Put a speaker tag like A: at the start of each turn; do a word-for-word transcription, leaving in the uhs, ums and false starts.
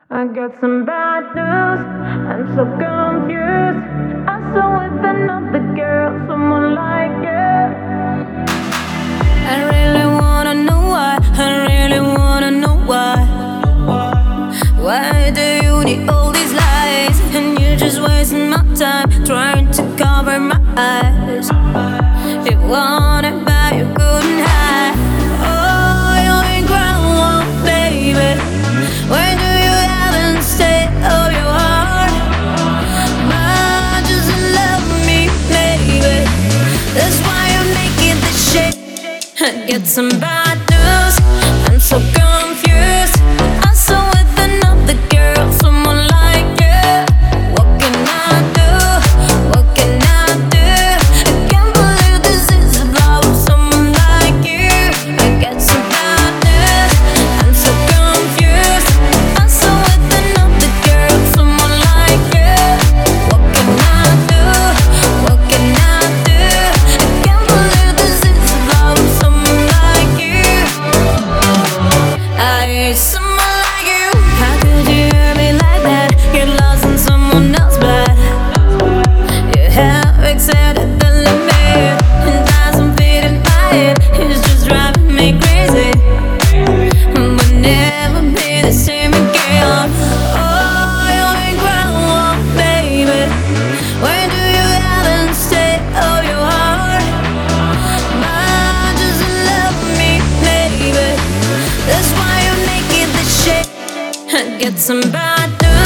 A: I got some bad news. I'm so confused. I saw with another girl, someone like you. I really wanna know why. I really wanna know why. Why do you need all these lies? And you're just wasting my time trying to cover my eyes. You wanted, but you couldn't hide. Oh, you ain't grown, baby. Why do you haven't stayed of your heart? But just love me, baby. That's why you're making this shit. I get some bad news. I'm so confused. I saw with another girl, someone like you. What can I do? What can I do? I can't believe this is about someone like you. I get some bad news. I'm so confused. I saw with another girl, someone like you. What can I do? What can I do? I can't believe this is about someone like you. I hate someone like you. How could you hurt me like that? Get lost in someone else's bed. You have accepted the limit. It doesn't fit in my head. It's just driving me crazy. We'll never be the same again. Oh, you ain't grown, baby. Why do you haven't stayed of your heart? But just love me, baby. That's why you're making this shit. I get some bad news.